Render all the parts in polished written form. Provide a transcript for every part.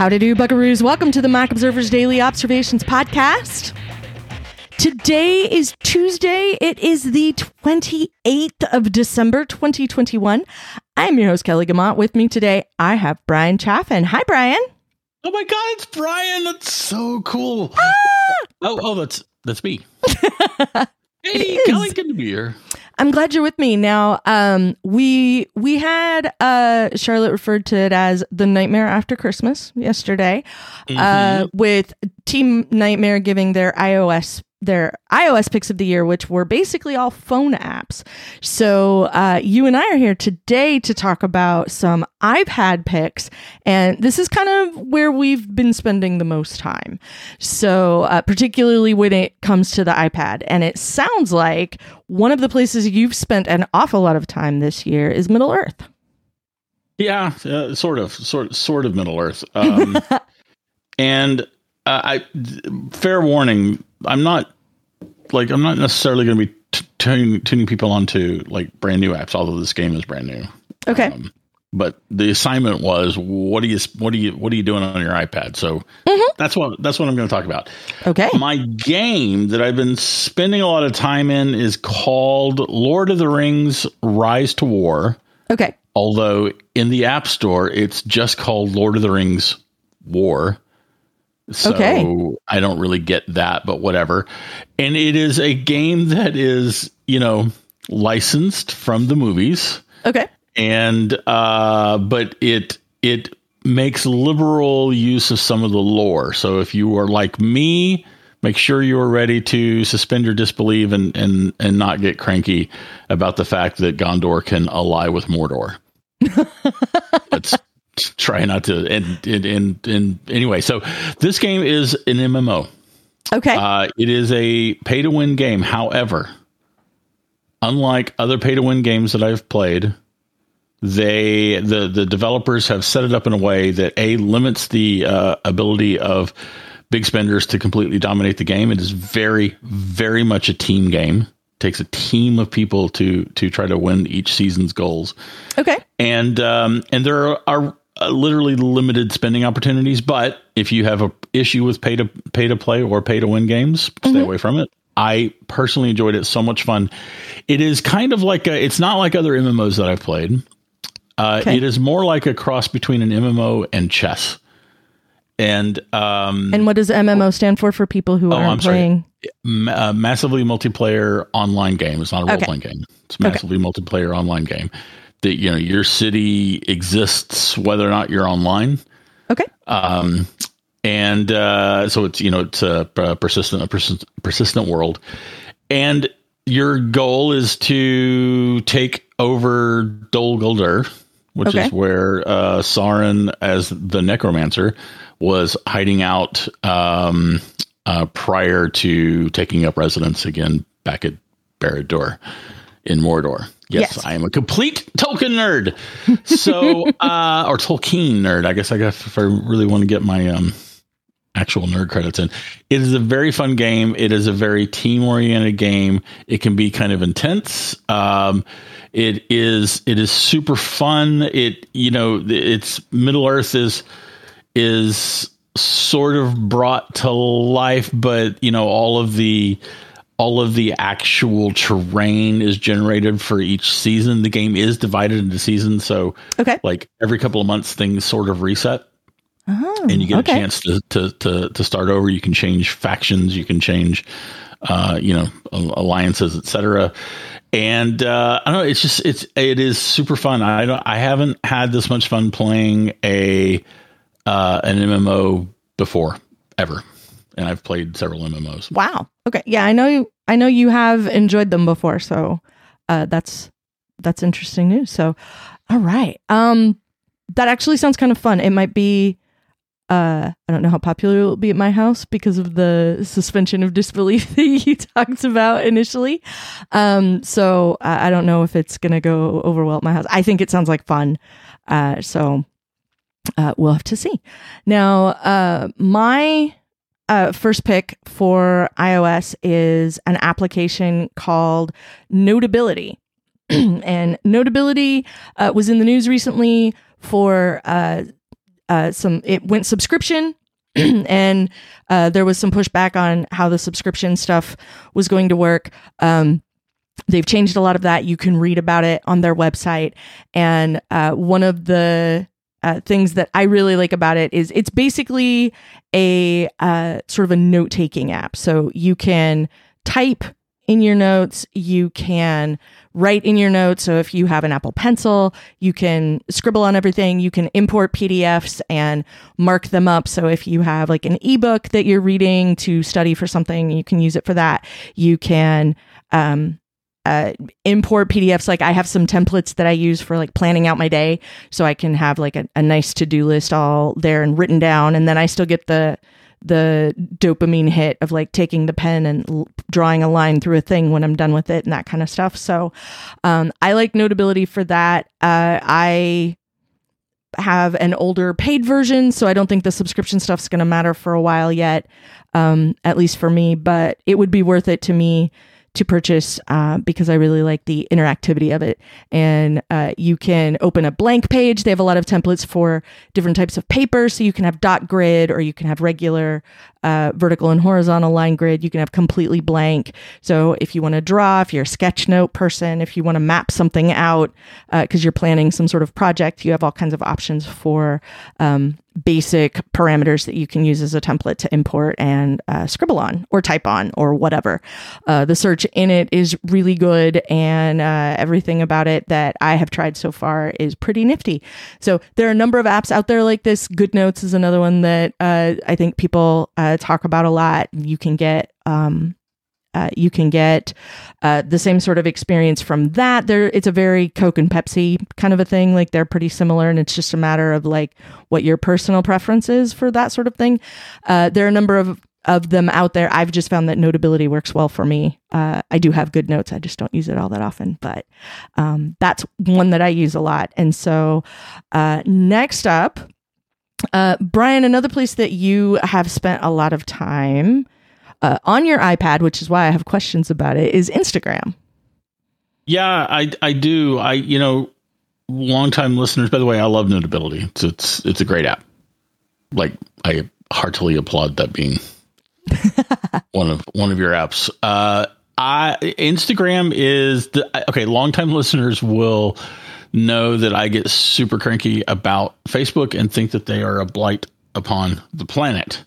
Howdy do, buckaroos. Welcome to the Mac Observer's Daily Observations podcast. Today is Tuesday. It is the 28th of December, 2021. I'm your host, Kelly Gamont. With me today, I have Brian Chaffin. Hi, Brian. Oh my God, it's Brian. That's so cool. That's me. Hey, Kelly, good to be here. I'm glad you're with me. Now, we had Charlotte referred to it as the Nightmare After Christmas yesterday, with Team Nightmare giving their iOS picks of the year, which were basically all phone apps. So you and I are here today to talk about some iPad picks, and this is kind of where we've been spending the most time. So particularly when it comes to the iPad, and it sounds like one of the places you've spent an awful lot of time this year is Middle Earth. Yeah, sort of Middle Earth. And fair warning, I'm not necessarily going to be tuning people onto like brand new apps, although this game is brand new. Okay. But the assignment was, what are you doing on your iPad? So that's what I'm going to talk about. Okay. My game that I've been spending a lot of time in is called Lord of the Rings: Rise to War. Okay. Although in the App Store, it's just called Lord of the Rings War. So okay. I don't really get that, but whatever. And it is a game that is, licensed from the movies. Okay. And but it makes liberal use of some of the lore. So if you are like me, make sure you are ready to suspend your disbelief and not get cranky about the fact that Gondor can ally with Mordor. Let's try not to. And anyway, so this game is an MMO. Okay. It is a pay to win game. However, unlike other pay to win games that I've played, the developers have set it up in a way that limits the ability of big spenders to completely dominate the game. It is very, very much a team game. It takes a team of people to try to win each season's goals. Okay. And there are literally limited spending opportunities, but if you have a issue with pay to play or pay to win games, stay away from it. I personally enjoyed it. So much fun. It is kind of like it's not like other MMOs that I've played. Okay. It is more like a cross between an MMO and chess. And what does MMO stand for people who aren't playing? Massively multiplayer online game. It's not a role-playing game. It's a massively multiplayer online game. That your city exists whether or not you're online. Okay. So it's a persistent world, and your goal is to take over Dol Guldur, which is where Sauron, as the Necromancer, was hiding out prior to taking up residence again back at Barad-dûr in Mordor. Yes, I am a complete Tolkien nerd. So, or Tolkien nerd, I guess if I really want to get my actual nerd credits in. It is a very fun game. It is a very team-oriented game. It can be kind of intense. It is super fun. It's Middle Earth is sort of brought to life, but all of the actual terrain is generated for each season. The game is divided into seasons. So like every couple of months, things sort of reset. And you get a chance to start over. You can change factions. You can change, alliances, etc. And I don't know. It is super fun. I haven't had this much fun playing an MMO before ever. And I've played several MMOs. Wow. Okay. Yeah, I know you have enjoyed them before, so that's interesting news. So, all right. That actually sounds kind of fun. It might be I don't know how popular it will be at my house because of the suspension of disbelief that you talked about initially. So I don't know if it's going to go over well at my house. I think it sounds like fun. So we'll have to see. Now, my first pick for iOS is an application called Notability. And Notability was in the news recently for it went subscription. And there was some pushback on how the subscription stuff was going to work. They've changed a lot of that. You can read about it on their website. And one of the things that I really like about it is it's basically a sort of a note-taking app. So you can type in your notes, you can write in your notes. So if you have an Apple Pencil, you can scribble on everything. You can import PDFs and mark them up. So if you have like an ebook that you're reading to study for something, you can use it for that. You can import PDFs. Like I have some templates that I use for like planning out my day. So I can have like a nice to-do list all there and written down. And then I still get the dopamine hit of like taking the pen and drawing a line through a thing when I'm done with it and that kind of stuff. So I like Notability for that. I have an older paid version, so I don't think the subscription stuff's going to matter for a while yet, at least for me, but it would be worth it to me to purchase because I really like the interactivity of it. And you can open a blank page. They have a lot of templates for different types of paper. So you can have dot grid, or you can have regular vertical and horizontal line grid. You can have completely blank. So if you want to draw, if you're a sketch note person, if you want to map something out because you're planning some sort of project, you have all kinds of options for basic parameters that you can use as a template to import and scribble on or type on or whatever. The search in it is really good, and everything about it that I have tried so far is pretty nifty. So there are a number of apps out there like this. GoodNotes is another one that I think people talk about a lot. You can get the same sort of experience from that. It's a very Coke and Pepsi kind of a thing. Like they're pretty similar, and it's just a matter of like what your personal preference is for that sort of thing. There are a number of them out there. I've just found that Notability works well for me. I do have GoodNotes. I just don't use it all that often, but that's one that I use a lot. And so next up, Brian, another place that you have spent a lot of time on your iPad, which is why I have questions about it, is Instagram. Yeah, I do. Longtime listeners, by the way, I love Notability. It's a great app. Like, I heartily applaud that being one of your apps. Instagram is okay. Longtime listeners will know that I get super cranky about Facebook and think that they are a blight upon the planet.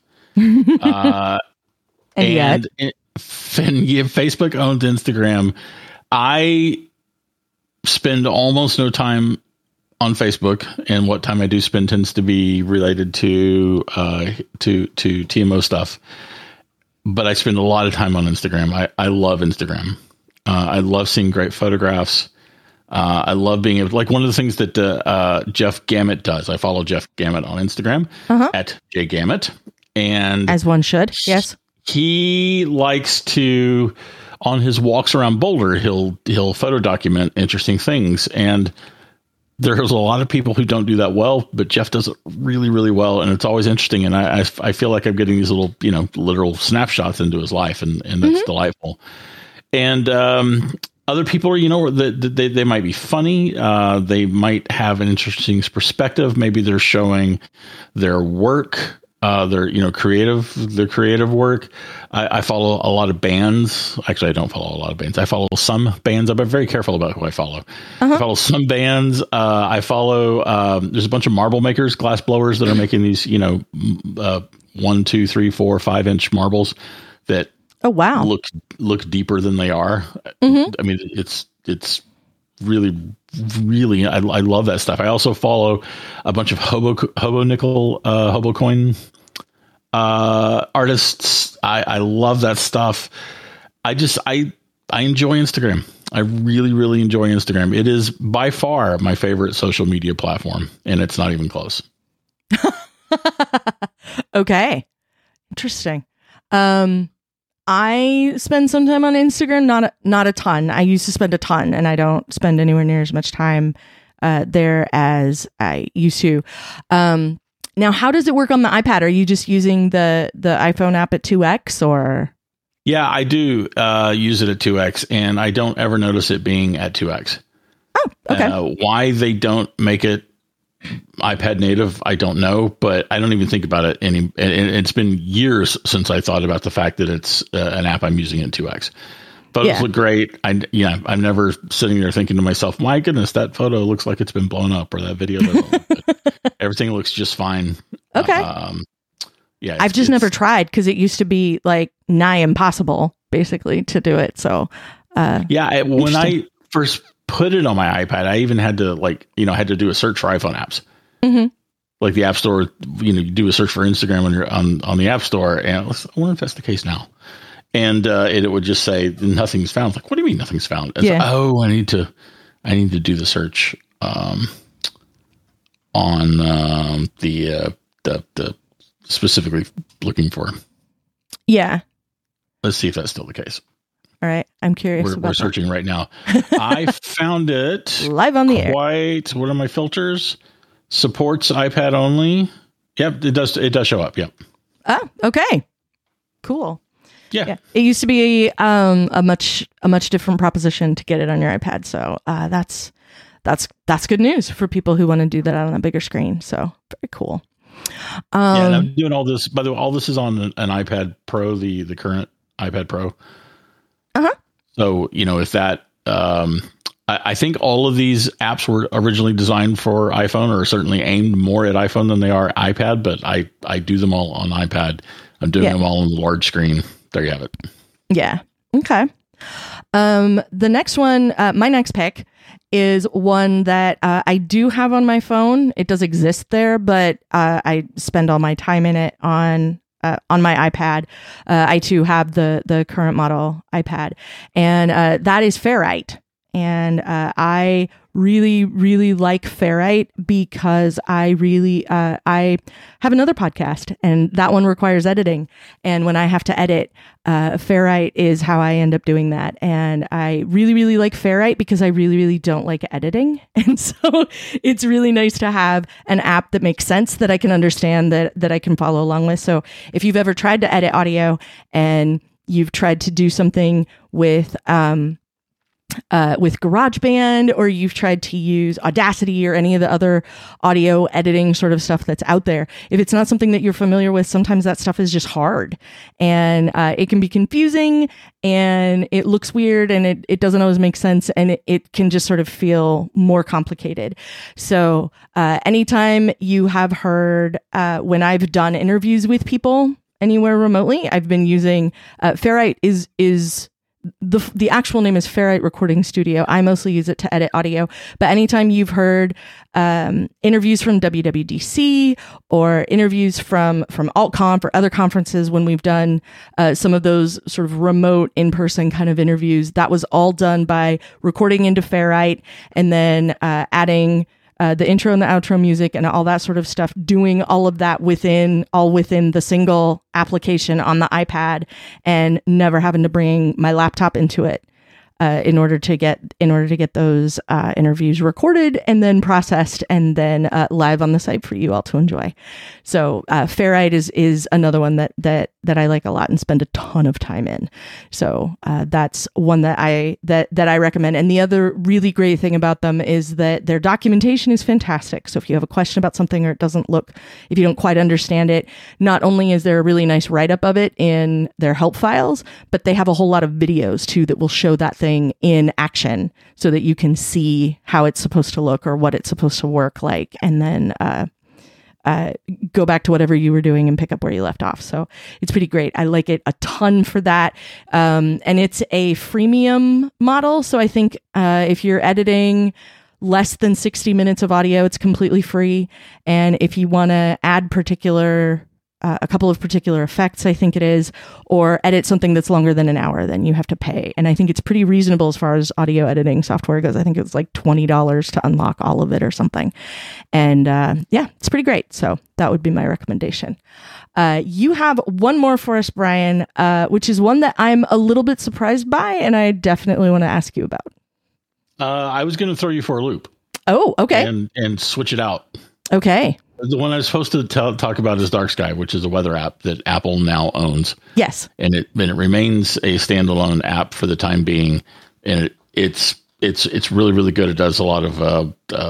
And Facebook owns Instagram. I spend almost no time on Facebook, and what time I do spend tends to be related to TMO stuff. But I spend a lot of time on Instagram. I love Instagram. I love seeing great photographs. I love being able, like one of the things that Jeff Gamet does. I follow Jeff Gamet on Instagram at jgamet, and as one should. Yes. He likes to, on his walks around Boulder, he'll photo document interesting things. And there's a lot of people who don't do that well, but Jeff does it really, really well. And it's always interesting. And I feel like I'm getting these little, literal snapshots into his life, and that's delightful. And other people are, they might be funny. They might have an interesting perspective. Maybe they're showing their work. Their creative work. I follow a lot of bands. Actually, I don't follow a lot of bands. I follow some bands. I'm very careful about who I follow. I follow some bands. I follow. There's a bunch of marble makers, glass blowers that are making these, 1, 2, 3, 4, 5 inch marbles that look deeper than they are. I mean, it's really, really, I love that stuff. I also follow a bunch of hobo nickel, hobo coin artists. I love that stuff. I enjoy Instagram. I really, really enjoy Instagram. It is by far my favorite social media platform, and it's not even close. Okay. Interesting. I spend some time on Instagram, not a ton. I used to spend a ton, and I don't spend anywhere near as much time there as I used to. Now, how does it work on the iPad? Are you just using the iPhone app at 2x or? Yeah, I do use it at 2x, and I don't ever notice it being at 2x. Oh, okay. Why they don't make it iPad native? I don't know, but I don't even think about it and it's been years since I thought about the fact that it's an app I'm using in 2X. Photos look great. I'm never sitting there thinking to myself, my goodness, that photo looks like it's been blown up, or that video doesn't look good. Everything looks just fine. Okay. I've just never tried because it used to be like nigh impossible basically to do it. So when I first put it on my iPad, I even had to had to do a search for iPhone apps. Mm-hmm. Like the App Store, you do a search for Instagram on the App Store, and I wonder if that's the case now. And it would just say nothing's found. Like, what do you mean nothing's found? It's I need to do the search on the specifically looking for. Yeah. Let's see if that's still the case. All right. I'm curious. We're searching right now. I found it live on the air. What are my filters? Supports iPad only. Yep. It does show up. Yep. Oh, okay. Cool. Yeah. It used to be a much different proposition to get it on your iPad. So that's good news for people who want to do that on a bigger screen. So very cool. And I'm doing all this. By the way, all this is on an iPad Pro, the current iPad Pro. So if that, I think all of these apps were originally designed for iPhone, or certainly aimed more at iPhone than they are iPad. But I do them all on iPad. I'm doing them all on the large screen. There you have it. Yeah. Okay. The next one, my next pick is one that I do have on my phone. It does exist there, but I spend all my time in it on my iPad. I too have the current model iPad, and that is Ferrite. And I really, really like Ferrite because I have another podcast, and that one requires editing. And when I have to edit, Ferrite is how I end up doing that. And I really, really like Ferrite because I really, really don't like editing. And so it's really nice to have an app that makes sense, that I can understand, that I can follow along with. So if you've ever tried to edit audio and you've tried to do something with GarageBand, or you've tried to use Audacity or any of the other audio editing sort of stuff that's out there, if it's not something that you're familiar with, sometimes that stuff is just hard, and it can be confusing, and it looks weird, and it doesn't always make sense, and it can just sort of feel more complicated. So anytime you have heard when I've done interviews with people anywhere remotely, I've been using Ferrite is the actual name is Ferrite Recording Studio. I mostly use it to edit audio, but anytime you've heard interviews from WWDC or interviews from AltConf or other conferences, when we've done some of those sort of remote in-person kind of interviews, that was all done by recording into Ferrite and then adding the intro and the outro music and all that sort of stuff, doing all of that within the single application on the iPad, and never having to bring my laptop into it in order to get those interviews recorded and then processed and then live on the site for you all to enjoy. So Ferrite is another one that I like a lot and spend a ton of time in. So that's one that I recommend. And the other really great thing about them is that their documentation is fantastic. So if you have a question about something, or if you don't quite understand it, not only is there a really nice write-up of it in their help files, but they have a whole lot of videos too that will show that thing in action so that you can see how it's supposed to look or what it's supposed to work like, and then go back to whatever you were doing and pick up where you left off. So it's pretty great. I like it a ton for that. And it's a freemium model. So I think if you're editing less than 60 minutes of audio, it's completely free. And if you want to add a couple of particular effects, I think it is, or edit something that's longer than an hour, then you have to pay. And I think it's pretty reasonable as far as audio editing software goes. I think it's like $20 to unlock all of it or something. And it's pretty great. So that would be my recommendation. You have one more for us, Brian, which is one that I'm a little bit surprised by, and I definitely want to ask you about. I was going to throw you for a loop. Oh, okay. And switch it out. Okay. The one I was supposed to talk about is Dark Sky, which is a weather app that Apple now owns. Yes. And it remains a standalone app for the time being. And it's really, really good. It does a lot of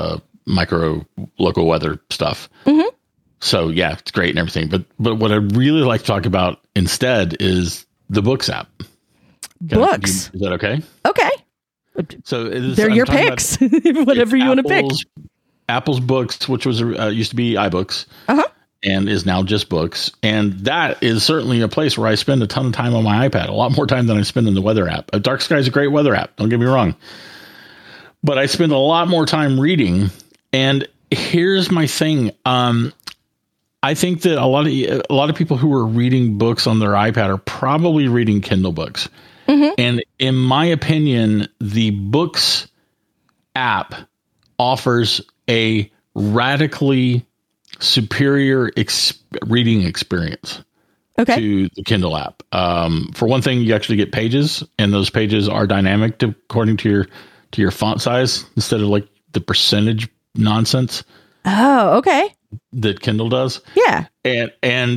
micro local weather stuff. Mm-hmm. So yeah, it's great and everything. But what I'd really like to talk about instead is the Books app. Books. Is that okay? Okay. So they're your picks. Whatever you want to pick. Apple's Books, which was used to be iBooks, and is now just Books. And that is certainly a place where I spend a ton of time on my iPad, a lot more time than I spend in the weather app. Dark Sky is a great weather app. Don't get me wrong. But I spend a lot more time reading. And here's my thing. I think that a lot of people who are reading books on their iPad are probably reading Kindle books. Mm-hmm. And in my opinion, the Books app offers a radically superior reading experience to the Kindle app. For one thing, you actually get pages, and those pages are dynamic according to your font size instead of like the percentage nonsense. Oh, okay. That Kindle does. Yeah. And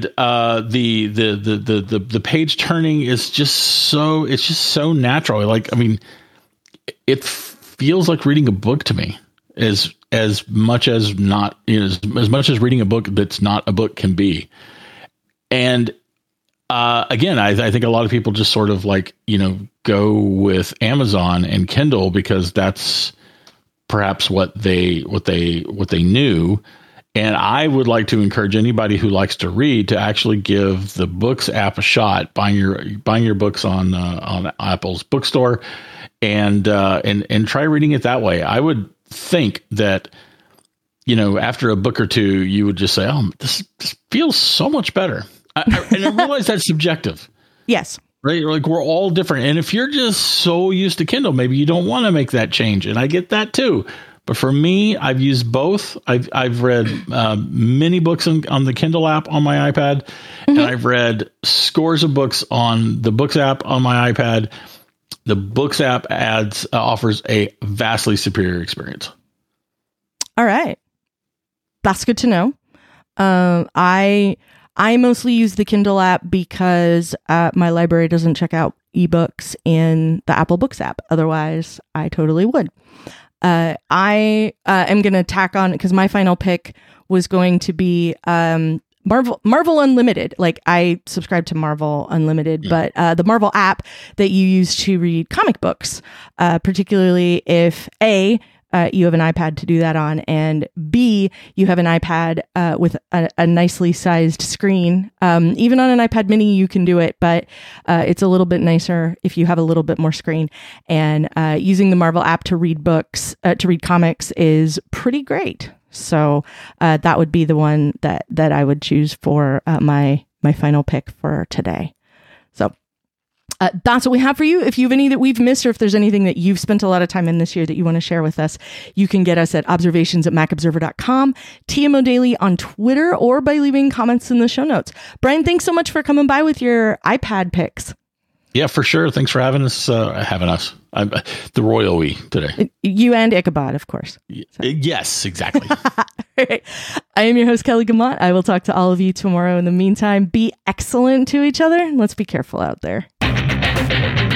the page turning is just so natural. Like, I mean, it feels like reading a book to me as much as not, as much as reading a book that's not a book can be. And again, I think a lot of people just sort of like, go with Amazon and Kindle because that's perhaps what they knew. And I would like to encourage anybody who likes to read to actually give the Books app a shot, buying your books on Apple's bookstore, and try reading it that way. I would think that, after a book or two, you would just say, "Oh, this feels so much better." And I realize that's subjective. Yes. Right? Like, we're all different. And if you're just so used to Kindle, maybe you don't want to make that change. And I get that too. But for me, I've used both. I've read many books on the Kindle app on my iPad, and I've read scores of books on the Books app on my iPad. The Books app offers a vastly superior experience. All right, that's good to know. I mostly use the Kindle app because my library doesn't check out ebooks in the Apple Books app. Otherwise, I totally would. I am going to tack on, because my final pick was going to be Marvel Unlimited. Like, I subscribe to Marvel Unlimited, but the Marvel app that you use to read comic books, particularly if you have an iPad to do that on, and B, you have an iPad with a nicely sized screen. Even on an iPad mini, you can do it, but it's a little bit nicer if you have a little bit more screen. And using the Marvel app to read books, to read comics is pretty great. So that would be the one that I would choose for my final pick for today. So that's what we have for you. If you have any that we've missed, or if there's anything that you've spent a lot of time in this year that you want to share with us, you can get us at observations@macobserver.com, TMO Daily on Twitter, or by leaving comments in the show notes. Brian, thanks so much for coming by with your iPad picks. Yeah, for sure. Thanks for having us. I'm the royal we today. You and Ichabod, of course. So. Yes, exactly. Right. I am your host, Kelly Guimont. I will talk to all of you tomorrow. In the meantime, be excellent to each other. Let's be careful out there.